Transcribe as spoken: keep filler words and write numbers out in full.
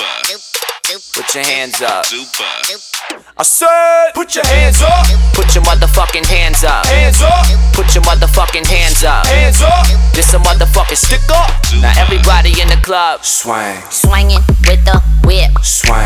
Put your hands up. I said, put your hands up. Put your motherfucking hands up. Hands up. Put your motherfucking hands up. Hands up. This a motherfucking stick up. Now everybody in the club Swang. Swinging with the whip. Swang.